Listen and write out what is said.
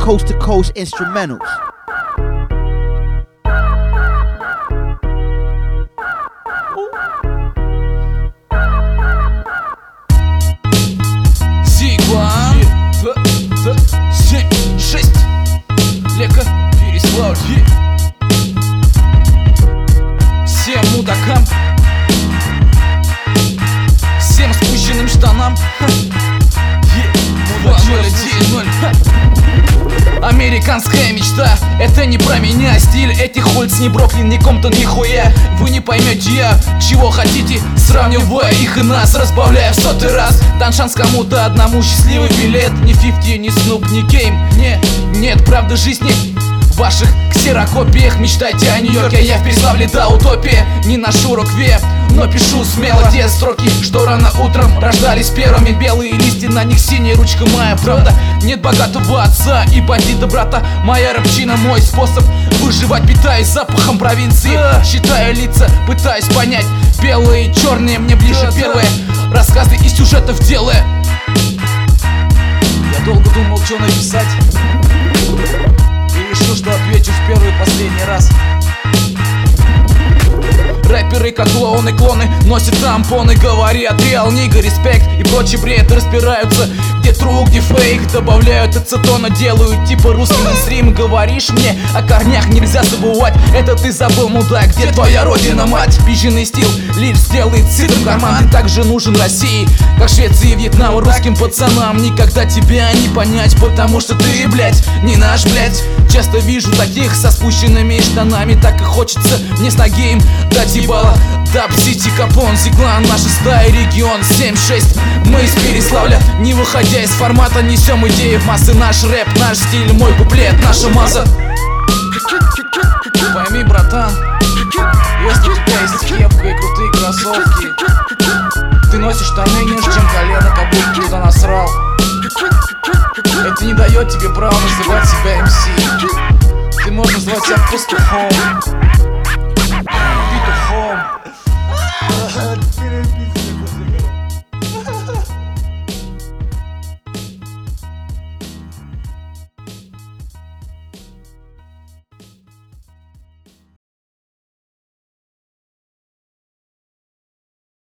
coast to coast instrumentals. Зиглан 7-6 Лека Переславль. Всем мудакам, всем спущенным штанам. 2-0-1-0. Американская мечта, это не про меня. Стиль этих улиц не Бруклин, не Комптон, нихуя. Вы не поймете я, чего хотите, сравнивая их и нас, разбавляя в 100-й раз. Дан шанс кому-то одному, счастливый билет. Не 50, не Снуп, не Кейм. Нет правды жизни в ваших ксерокопиях. Мечтайте о Нью-Йорке, я в Переславле, да, утопия. Не ношу рок-ве, но пишу смело те строки, что рано утром рождались первыми. Белые листья, на них синяя ручка моя правда. Нет богатого отца и бандита брата. Моя рабчина, мой способ выживать. Питаюсь запахом провинции, считаю лица, пытаюсь понять. Белые и черные мне ближе первые, рассказы из сюжетов делая. Я долго думал, что написать, и решил, что отвечу в первый и последний раз. Рэперы, как клоуны, носят тампоны, говорят реал, нига, респект и прочий бред. Разбираются, где тру, где фейк, добавляют ацетона, делают типа русский мейнстрим. Говоришь мне, о корнях нельзя забывать, это ты забыл, мудак, где твоя родина, мать? Пиженный стил лишь сделает цитр в карман. Ты также нужен России, как Швеции и Вьетнаму. Русским пацанам никогда тебя не понять, потому что ты, блять, не наш, блять. Часто вижу таких со спущенными штанами, так и хочется мне с ноги им дать ебало. Даб Сити, Капон, Зиглан, наша стая, регион 7-6. Мы из Переславля, не выходя из формата, несем идеи в массы. Наш рэп, наш стиль, мой куплет, наша масса. Пойми, братан, если у тебя есть кепка и крутые кроссовки, ты носишь штаны ниже, чем колено, как будто туда насрал. Это не дает тебе права называть себя MC. Ты можешь назвать себя просто хоум.